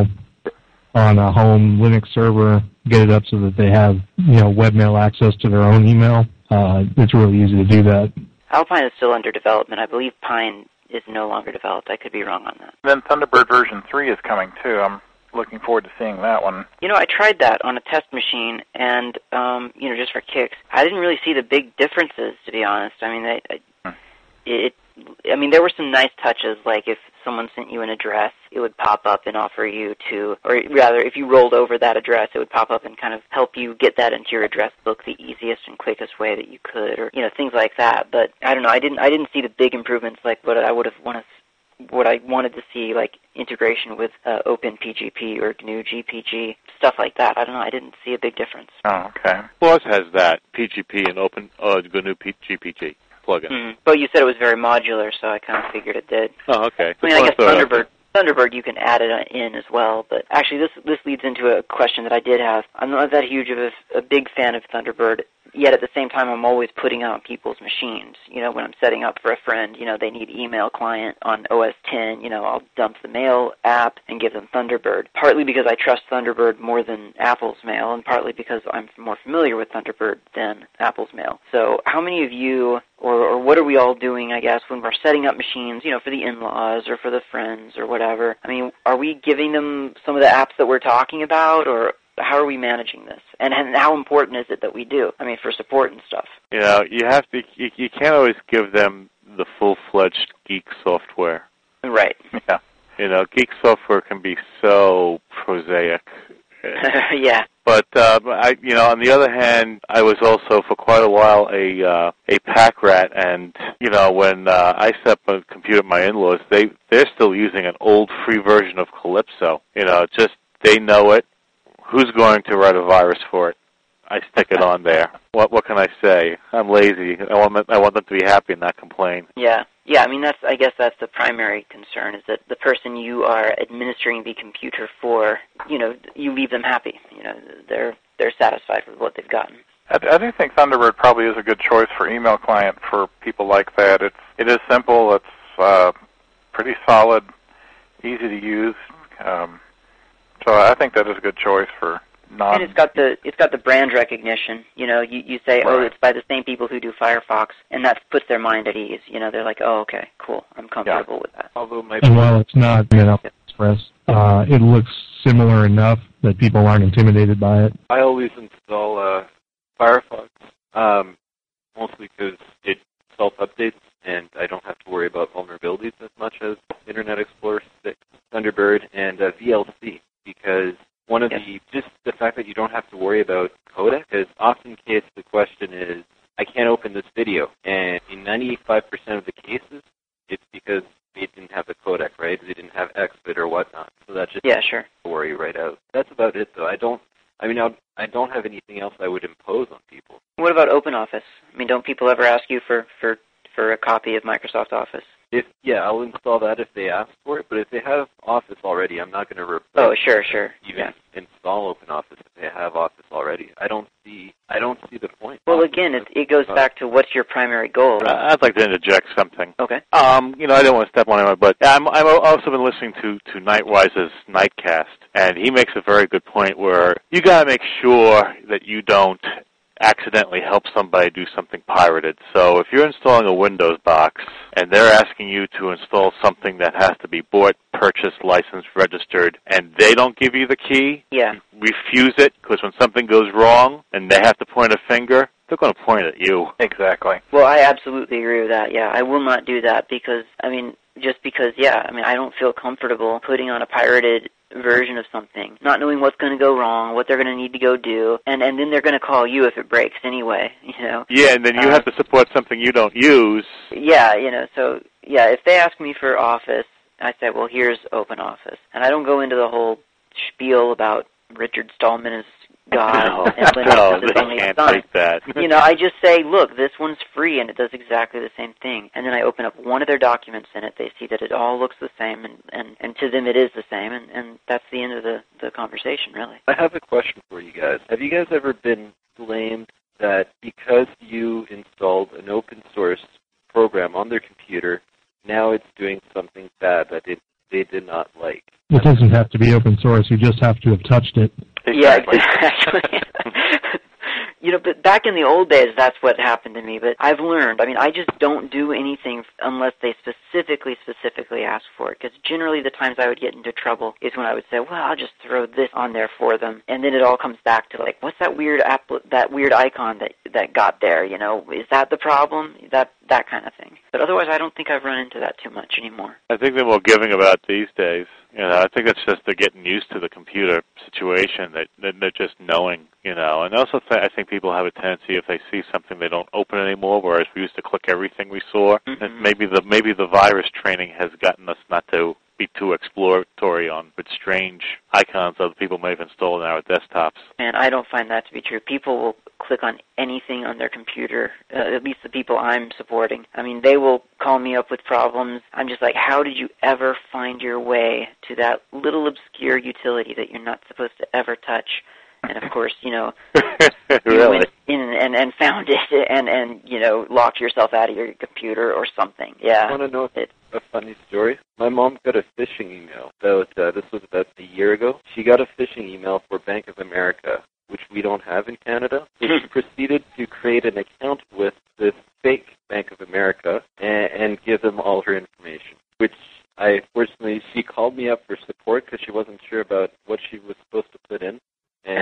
on a home Linux server, get it up so that they have you know webmail access to their own email, uh, it's really easy to do that. Alpine is still under development. I believe Pine is no longer developed. I could be wrong on that. Then Thunderbird version three is coming too. I'm looking forward to seeing that one. You know, I tried that on a test machine, and um, you know, just for kicks, I didn't really see the big differences, to be honest. I mean, I, I, hmm. it. I mean, there were some nice touches, like if someone sent you an address, it would pop up and offer you to, or rather, if you rolled over that address, it would pop up and kind of help you get that into your address book the easiest and quickest way that you could, or you know, things like that. But I don't know, I didn't, I didn't see the big improvements like what I would have wanted, what I wanted to see, like integration with uh, OpenPGP or G N U G P G, stuff like that. I don't know, I didn't see a big difference. Oh, okay. Clause has that P G P and Open uh, G N U G P G. Plugin. Mm-hmm. But you said it was very modular, so I kind of figured it did. Oh, okay. I mean, I guess Thunderbird, Thunderbird, you can add it in as well. But actually, this this leads into a question that I did have. I'm not that huge of a, a big fan of Thunderbird, yet at the same time, I'm always putting it on people's machines. You know, when I'm setting up for a friend, you know, they need email client on O S ten, you know, I'll dump the Mail app and give them Thunderbird, partly because I trust Thunderbird more than Apple's Mail, and partly because I'm more familiar with Thunderbird than Apple's Mail. So how many of you, or, or what are we all doing, I guess, when we're setting up machines, you know, for the in-laws or for the friends or whatever? I mean, are we giving them some of the apps that we're talking about, or how are we managing this? And, and how important is it that we do? I mean, for support and stuff. You know, you have to. You, you can't always give them the full-fledged geek software. Right. Yeah. You know, geek software can be so prosaic. Yeah. But uh, I, you know, on the other hand, I was also for quite a while a uh, a pack rat, and you know, when uh, I set up a computer at my in-laws, they they're still using an old free version of Calypso. You know, just they know it. who's going to write a virus for it? I stick it on there. What what can I say? I'm lazy. I want them, I want them to be happy and not complain. Yeah, yeah. I mean, that's I guess that's the primary concern is that the person you are administering the computer for, you know, you leave them happy. You know, they're they're satisfied with what they've gotten. I, I do think Thunderbird probably is a good choice for email client for people like that. It's it is simple. It's uh, pretty solid, easy to use. Um, so I think that is a good choice for. Non- and it's got the it's got the brand recognition. You know, you, you say, right. oh, it's by the same people who do Firefox, and that puts their mind at ease. You know, they're like, oh, okay, cool, I'm comfortable yeah. with that. Although my and while it's not Internet Express, uh, it looks similar enough that people aren't intimidated by it. I always install uh, Firefox, um, mostly because it self-updates, and I don't have to worry about vulnerabilities as much as Internet Explorer six, Thunderbird, and uh, V L C, because one of yes. the, just the fact that you don't have to worry about codec, because often case the question is, I can't open this video. And in ninety-five percent of the cases, it's because they didn't have the codec, right? They didn't have Xbit or whatnot. So that's just yeah, sure. worry right out. That's about it, though. I don't, I mean, I'll, I don't have anything else I would impose on people. What about OpenOffice? I mean, don't people ever ask you for, for, for a copy of Microsoft Office? If yeah, I'll install that if they ask for it. But if they have Office already, I'm not going to replace. Oh, sure, sure. Even yeah. install OpenOffice if they have Office already. I don't see. I don't see the point. Well, again, it it goes back to what's your primary goal. Right? I'd like to interject something. Okay. Um, you know, I don't want to step on anyone, but I'm I've also been listening to to Nightwise's Nightcast, and he makes a very good point where you got to make sure that you don't accidentally help somebody do something pirated. So if you're installing a Windows box and they're asking you to install something that has to be bought, purchased, licensed, registered, and they don't give you the key, yeah. refuse it, because when something goes wrong and they have to point a finger, they're going to point at you. Exactly. Well, I absolutely agree with that, yeah. I will not do that because, I mean, just because, yeah, I mean, I don't feel comfortable putting on a pirated version of something, not knowing what's going to go wrong, what they're going to need to go do, and, and then they're going to call you if it breaks anyway, you know. Yeah, and then you uh, have to support something you don't use. Yeah, you know, so, yeah, if they ask me for Office, I say, well, here's OpenOffice. And I don't go into the whole spiel about Richard Stallman is God no, and Linux no, is they only can't son. take that. You know, I just say, look, this one's free and it does exactly the same thing. And then I open up one of their documents in it. They see that it all looks the same, and, and, and to them it is the same, and, and that's the end of the, the conversation, really. I have a question for you guys. Have you guys ever been blamed that because you installed an open source program on their computer, now it's doing something bad that it, they did not like? It doesn't have to be open source. You just have to have touched it. Exactly. Yeah, exactly. You know, but back in the old days, that's what happened to me. But I've learned, I mean, I just don't do anything unless they specifically, specifically ask for it. Because generally the times I would get into trouble is when I would say, well, I'll just throw this on there for them. And then it all comes back to, like, what's that weird app, that weird icon that that got there, you know? Is that the problem? That that kind of thing. But otherwise, I don't think I've run into that too much anymore. I think they're more giving about these days. You know, I think that's just they're getting used to the computer situation. That they're, they're just knowing, you know. And also, th- I think people have a tendency if they see something they don't open anymore. Whereas we used to click everything we saw. Mm-hmm. And maybe the maybe the virus training has gotten us not to be too exploratory on with strange icons other people may have installed on our desktops. And I don't find that to be true. People will click on anything on their computer, uh, at least the people I'm supporting. I mean, they will call me up with problems. I'm just like, how did you ever find your way to that little obscure utility that you're not supposed to ever touch? And, of course, you know, really? you went in and, and found it and, and, you know, locked yourself out of your computer or something. Yeah. I want to know it. a funny story. My mom got a phishing email. About, uh, this was about a year ago. She got a phishing email for Bank of America, which we don't have in Canada. So she proceeded to create an account with this fake Bank of America and, and give them all her information, which I, fortunately, she called me up for support because she wasn't sure about what she was supposed to put in. And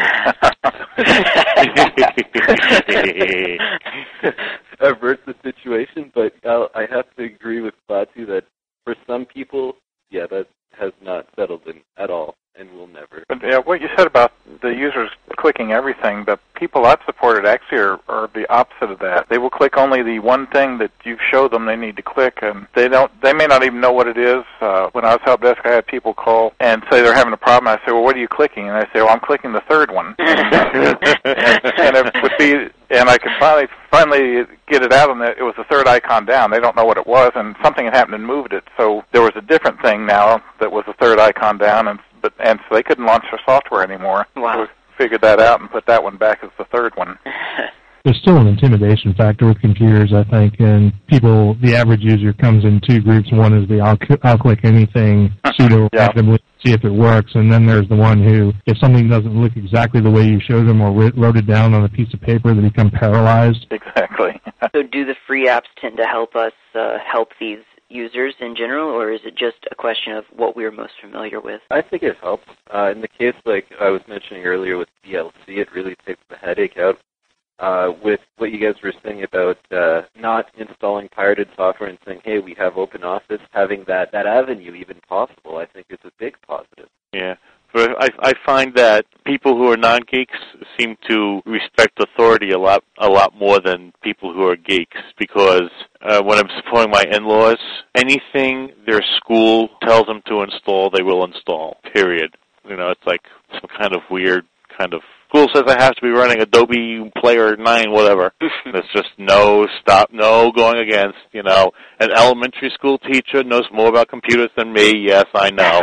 avert the situation, but I'll, I have to agree with Batu that for some people, yeah, that has not settled in at all and will never. But yeah, what you said about the users clicking everything, the people I've supported actually are, are the opposite of that. They will click only the one thing that you show them they need to click, and they don't. They may not even know what it is. Uh, when I was help desk, I had people call and say they're having a problem. I say, well, what are you clicking? And they say, well, I'm clicking the third one. and, and it would be, and I could finally finally get it out, and it was the third icon down. They don't know what it was, and something had happened and moved it. So there was a different thing now that was the third icon down, and but and so they couldn't launch their software anymore. Wow. So we figured that out and put that one back as the third one. There's still an intimidation factor with computers, I think, and people, the average user comes in two groups. One is the I'll, I'll click anything pseudo randomly, yeah. see if it works, and then there's the one who, if something doesn't look exactly the way you showed them or wrote it down on a piece of paper, they become paralyzed. Exactly. So do the free apps tend to help us uh, help these users in general, or is it just a question of what we're most familiar with? I think it helps. Uh, in the case, like I was mentioning earlier with V L C, it really takes the headache out. Uh, with what you guys were saying about uh, not installing pirated software and saying, hey, we have OpenOffice, having that, that avenue even possible, I think is a big positive. Yeah. But I, I find that people who are non-geeks seem to respect authority a lot a lot more than people who are geeks, because uh, when I'm supporting my in-laws, anything their school tells them to install, they will install, period. You know, it's like some kind of weird kind of school says I have to be running Adobe Player nine, whatever. There's just no stop, no going against, you know. An elementary school teacher knows more about computers than me. Yes, I know.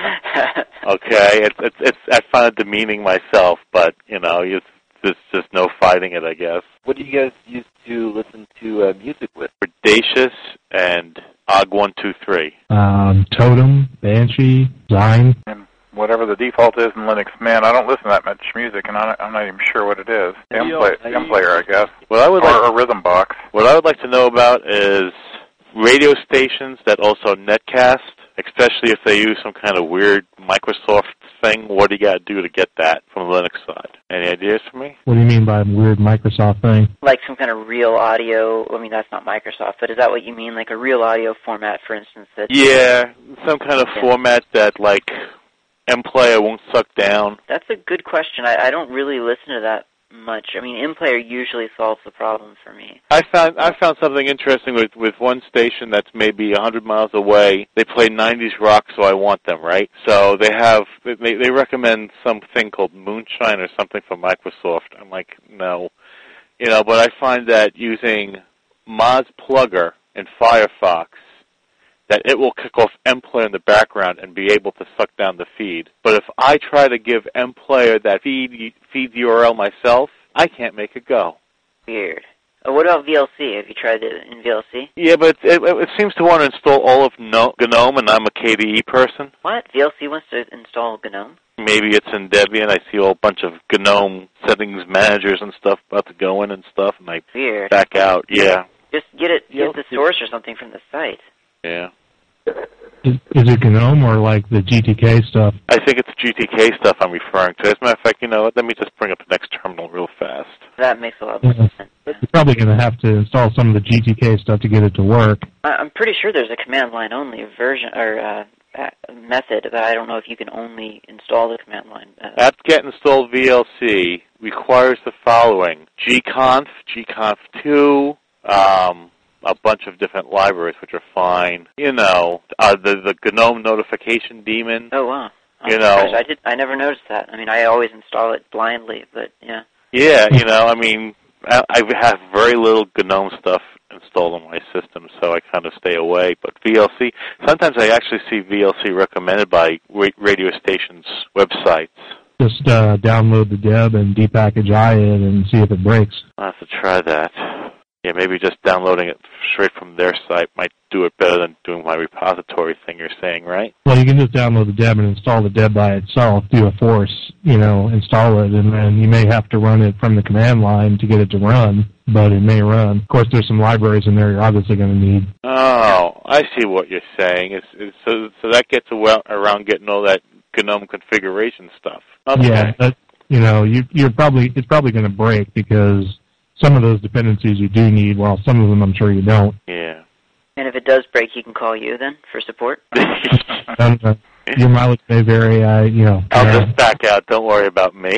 Okay, it's it's, it's I find it demeaning myself, but you know, it's, there's just no fighting it, I guess. What do you guys use to listen to uh, music with? Audacious and O G one two three. Um, Totem, Banshee, Zine. And whatever the default is in Linux, man, I don't listen to that much music, and I'm not even sure what it is. M player, I guess. What I would or like, a rhythm box. What I would like to know about is radio stations that also netcast, especially if they use some kind of weird Microsoft thing. What do you got to do to get that from the Linux side? Any ideas for me? What do you mean by a weird Microsoft thing? Like some kind of real audio. I mean, that's not Microsoft, but is that what you mean? Like a real audio format, for instance? That yeah, some kind of yeah. format that, like, MPlayer won't suck down. That's a good question. I, I don't really listen to that much. I mean, MPlayer usually solves the problem for me. I found I found something interesting with, with one station that's maybe a hundred miles away. They play nineties rock, so I want them, right? So they have they they recommend something called Moonshine or something from Microsoft. I'm like, no, you know. But I find that using Moz Plugger in Firefox, that it will kick off MPlayer in the background and be able to suck down the feed. But if I try to give MPlayer that feed feed U R L myself, I can't make it go. Weird. Oh, what about V L C? Have you tried it in V L C? Yeah, but it, it seems to want to install all of no, GNOME, and I'm a K D E person. What? V L C wants to install GNOME? Maybe it's in Debian. I see a whole bunch of GNOME settings managers and stuff about to go in and stuff, and I Weird. back out. Yeah. Just get it, get the source or something from the site. Yeah. Is, is it GNOME or like the G T K stuff? I think it's G T K stuff I'm referring to. As a matter of fact, you know what? Let me just bring up the next terminal real fast. That makes a lot more Yeah. sense. You're probably going to have to install some of the G T K stuff to get it to work. I, I'm pretty sure there's a command line only version or uh, method, but I don't know if you can only install the command line. Uh, apt-get install V L C requires the following: gconf, gconf two, um, a bunch of different libraries, which are fine. You know, uh, the the GNOME notification daemon. oh wow! Oh, You know, gosh, I did. I never noticed that. I mean, I always install it blindly, but yeah. yeah, you know, I mean, I, I have very little GNOME stuff installed on my system, so I kind of stay away. But V L C, sometimes I actually see V L C recommended by radio stations' websites. Just uh, download the deb and depackage I it and see if it breaks. I'll have to try that. Yeah, maybe just downloading it straight from their site might do it better than doing my repository thing you're saying, right? Well, you can just download the deb and install the deb by itself, do a force, you know, install it, and then you may have to run it from the command line to get it to run, but it may run. Of course, there's some libraries in there you're obviously going to need. Oh, I see what you're saying. It's, it's, so, so that gets around getting all that GNOME configuration stuff. Okay. Yeah, that, you know, you, you're probably it's probably going to break because some of those dependencies you do need, while some of them I'm sure you don't. Yeah. And if it does break, he can call you then for support? Um, uh, Your mileage may vary. I, you know. I'll uh, just back out. Don't worry about me.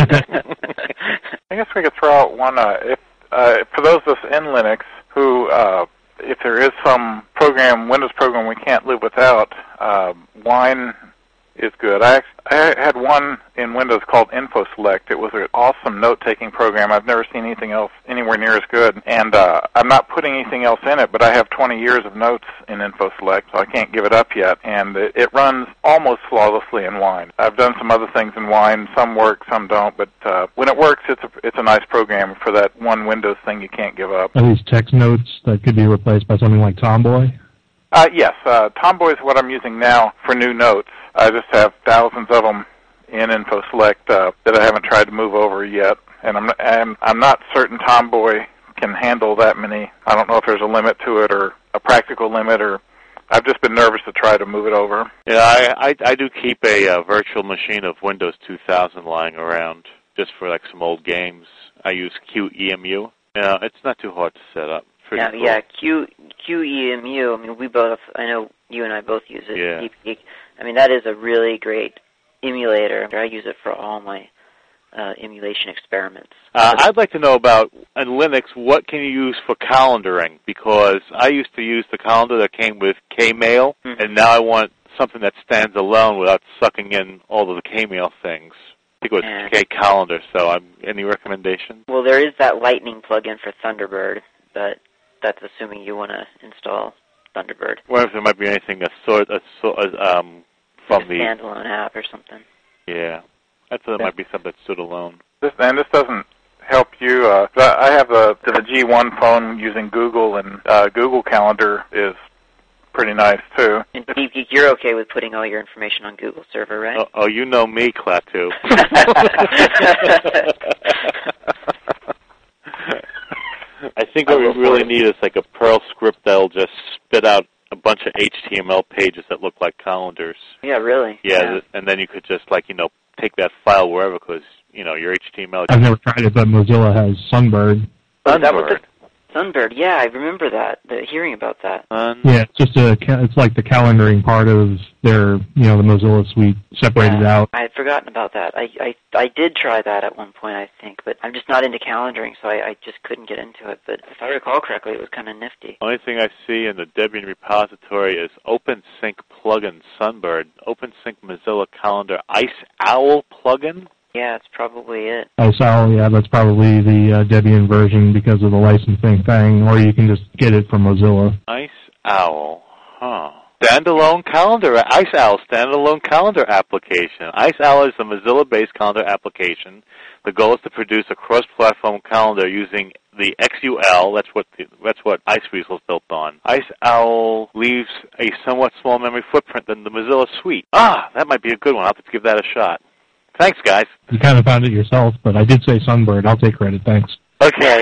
I guess we could throw out one. Uh, if uh, for those of us in Linux who, uh, if there is some program, Windows program we can't live without, uh, Wine is good. I I had one in Windows called InfoSelect. It was an awesome note-taking program. I've never seen anything else anywhere near as good. And uh, I'm not putting anything else in it, but I have twenty years of notes in InfoSelect, so I can't give it up yet. And it, it runs almost flawlessly in Wine. I've done some other things in Wine. Some work, some don't. But uh, when it works, it's a, it's a nice program for that one Windows thing you can't give up. Are these text notes that could be replaced by something like Tomboy? Uh, yes, uh, Tomboy is what I'm using now for new notes. I just have thousands of them in InfoSelect uh, that I haven't tried to move over yet, and I'm, I'm I'm not certain Tomboy can handle that many. I don't know if there's a limit to it or a practical limit, or I've just been nervous to try to move it over. Yeah, I I, I do keep a uh, virtual machine of Windows two thousand lying around just for like some old games. I use Q E M U. Yeah, it's not too hard to set up. Pretty Now, cool. yeah, Q Q E M U. I mean, we both. I know you and I both use it. Yeah. Geek. I mean, that is a really great emulator. I use it for all my uh, emulation experiments. Uh, I'd like to know about, in Linux, what can you use for calendaring? Because I used to use the calendar that came with Kmail, Mm-hmm. and now I want something that stands alone without sucking in all of the Kmail things. I think it was Yeah. K-Calendar, so um, any recommendations? Well, there is that Lightning plugin for Thunderbird, but that's assuming you want to install Thunderbird. I wonder if there might be anything a sort, a sort um, from like a the... standalone app or something. Yeah. I thought it Yeah. might be something that stood alone. This, and this doesn't help you. Uh, I have the, the G one phone using Google, and uh, Google Calendar is pretty nice, too. And Geek Geek, you're okay with putting all your information on Google Server, right? Oh, oh you know me, Klaatu. I think what we really need is like a Perl script that'll just spit out a bunch of H T M L pages that look like calendars. Yeah, really. Yeah, yeah. th- and then you could just like, you know, take that file wherever because, you know, your H T M L... I've never tried it, but Mozilla has Sunbird. Oh, is that what Sunbird. the Sunbird? Yeah, I remember that. The, hearing about that. Sun- Yeah, it's just a ca- it's like the calendaring part of their, you know, the Mozilla suite separated yeah, out. I had forgotten about that. I, I I did try that at one point, I think, but I'm just not into calendaring, so I, I just couldn't get into it. But if I recall correctly, it was kind of nifty. Only thing I see in the Debian repository is OpenSync plugin Sunbird, OpenSync Mozilla Calendar Ice Owl plugin. Yeah, it's probably it. IceOwl, yeah, that's probably the uh, Debian version because of the licensing thing, or you can just get it from Mozilla. Ice Owl, huh? Standalone calendar, Ice Owl standalone calendar application. Ice Owl is a Mozilla-based calendar application. The goal is to produce a cross-platform calendar using the X U L. That's what the, that's what Iceweasel is built on. Ice Owl leaves a somewhat small memory footprint than the Mozilla suite. Ah, that might be a good one. I'll have to give that a shot. Thanks, guys. You kind of found it yourself, but I did say Sunbird. I'll take credit, thanks. Okay.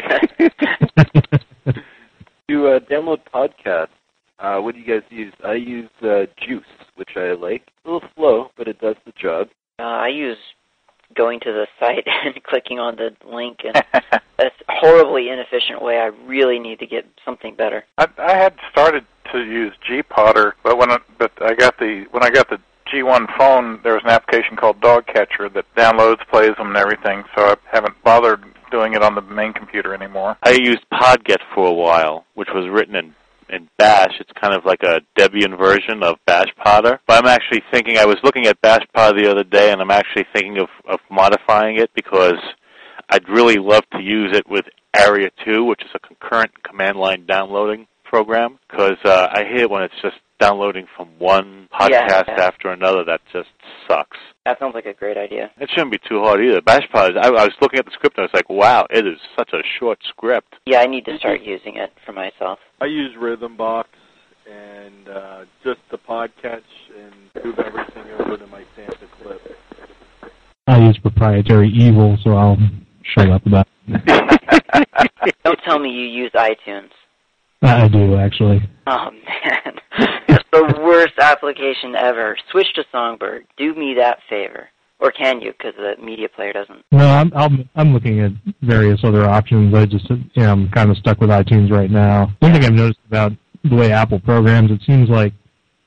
To uh, download podcasts, uh, what do you guys use? I use uh, Juice, which I like. A little slow, but it does the job. Uh, I use going to the site and clicking on the link in a horribly inefficient way. I really need to get something better. I, I had started to use Gpotter, but when I, but I got the when I got the G one phone, there was an application called Dogcatcher that downloads, plays them, and everything. So I haven't bothered doing it on the main computer anymore. I used Podget for a while, which was written in, in Bash. It's kind of like a Debian version of BashPotter. But I'm actually thinking, I was looking at BashPotter the other day, and I'm actually thinking of, of modifying it because I'd really love to use it with Area two, which is a concurrent command line downloading program, because uh, I hate it when it's just downloading from one podcast Yeah, yeah. after another. That just sucks. That sounds like a great idea. It shouldn't be too hard either. BashPotter, I, I was looking at the script and I was like, wow, it is such a short script. Yeah, I need to start using it for myself. I use Rhythmbox and uh, just the podcatch and move everything over to my Santa clip. I use proprietary Evil, so I'll shut up about it. Don't tell me you use iTunes. I do, actually. Oh, man. That's the worst application ever. Switch to Songbird. Do me that favor. Or can you, because the media player doesn't. No, I'm, I'm I'm looking at various other options. I just, you know, I'm kind of stuck with iTunes right now. One thing I've noticed about the way Apple programs, it seems like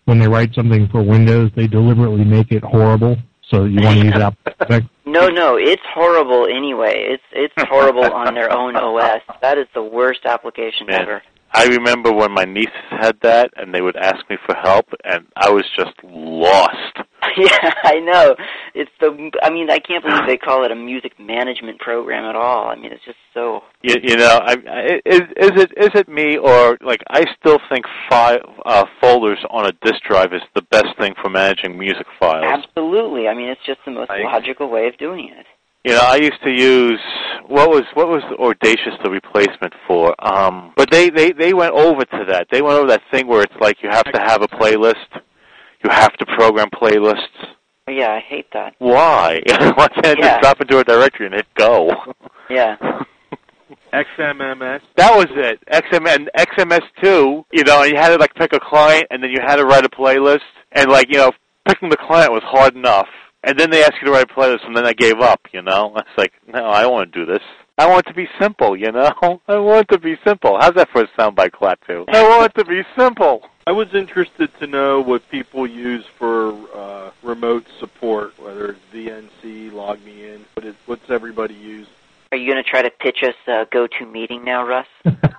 when they write something for Windows, they deliberately make it horrible. So you want to use Apple. No, no, it's horrible anyway. It's it's horrible on their own O S. That is the worst application Man. ever. I remember when my nieces had that, and they would ask me for help, and I was just lost. Yeah, I know. It's the. I mean, I can't believe they call it a music management program at all. I mean, it's just so. You, you know, I, I, is is it is it me, or like I still think fi- uh, folders on a disk drive is the best thing for managing music files. Absolutely. I mean, it's just the most I, logical way of doing it. You know, I used to use what was what was Audacious the replacement for? Um, but they, they, they went over to that. They went over that thing where it's like you have to have a playlist, you have to program playlists. Yeah, I hate that. Why? Why can't yeah. just drop into a directory and hit go? Yeah. X M M S. That was it. X M S, X M S two. You know, and you had to like pick a client, and then you had to write a playlist, and like you know, picking the client was hard enough. And then they asked you to write a playlist, and then I gave up, you know? It's like, no, I don't want to do this. I want it to be simple, you know? I want it to be simple. How's that for a soundbite, Clat two? I want it to be simple. I was interested to know what people use for uh, remote support, whether it's V N C, LogMeIn. What is, what's everybody use? Are you going to try to pitch us a go-to-meeting now, Russ?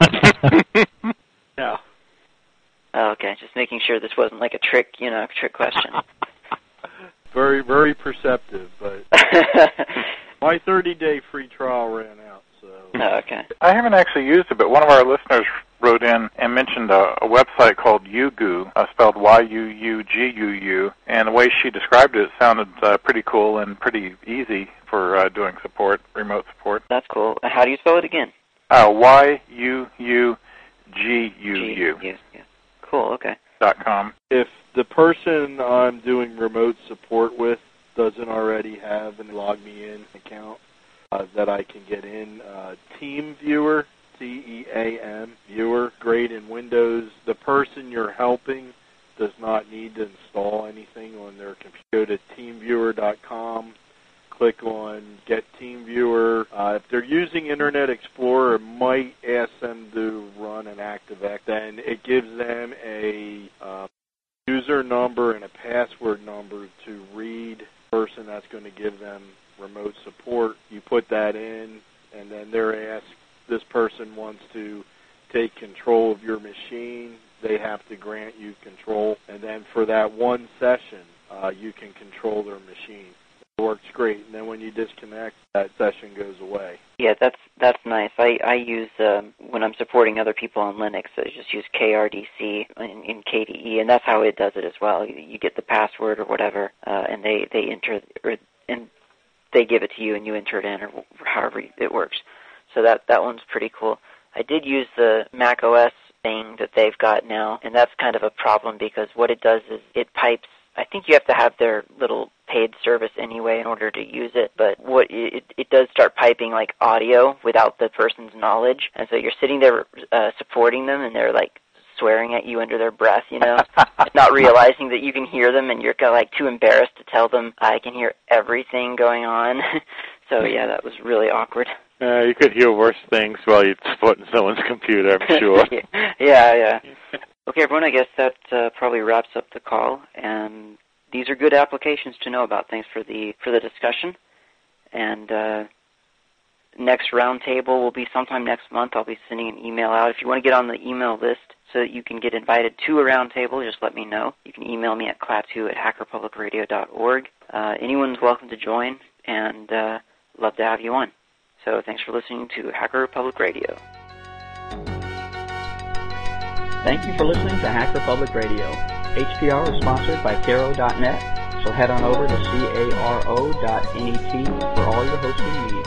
No. Oh, okay, just making sure this wasn't like a trick, you know, trick question. Very, very perceptive, but my thirty-day free trial ran out, so... Oh, okay. I haven't actually used it, but one of our listeners wrote in and mentioned a, a website called YouGoo, uh, spelled Y U U G U U, and the way she described it sounded uh, pretty cool and pretty easy for uh, doing support, remote support. That's cool. How do you spell it again? Uh, Y U U G U U. G- yeah. Cool, okay. Dot com. If the person I'm doing remote support with doesn't already have a LogMeIn account uh, that I can get in, uh, TeamViewer, T E A M, Viewer, great in Windows. The person you're helping does not need to install anything on their computer. Go to teamviewer dot com, click on Get TeamViewer. Uh, if they're using Internet Explorer, it might ask them to run an ActiveX. Then it gives them a uh, user number and a password number to read the person that's going to give them remote support. You put that in, and then they're asked, this person wants to take control of your machine. They have to grant you control. And then for that one session, uh, you can control their machine. It works great. And then when you disconnect, that session goes away. Yeah, that's that's nice. I, I use, um, when I'm supporting other people on Linux, I just use K R D C in, in K D E, and that's how it does it as well. You, you get the password or whatever, uh, and they, they enter, or and they give it to you, and you enter it in, or however it works. So that, that one's pretty cool. I did use the Mac O S thing that they've got now, and that's kind of a problem because what it does is it pipes. I think you have to have their little paid service anyway in order to use it, but what it, it does start piping like audio without the person's knowledge, and so you're sitting there uh, supporting them, and they're like swearing at you under their breath, you know, not realizing that you can hear them, and you're kind of like too embarrassed to tell them I can hear everything going on. So yeah, that was really awkward. Uh, you could hear worse things while you're supporting someone's computer, I'm sure. yeah, yeah. Okay, everyone, I guess that uh, probably wraps up the call, and these are good applications to know about. Thanks for the for the discussion. And uh, next roundtable will be sometime next month. I'll be sending an email out. If you want to get on the email list so that you can get invited to a roundtable, just let me know. You can email me at clap two at hacker public radio dot org. Uh, anyone's welcome to join, and uh, love to have you on. So thanks for listening to Hacker Public Radio. Thank you for listening to Hacker Public Radio. H P R is sponsored by Caro dot net, so head on over to caro dot net for all your hosting needs.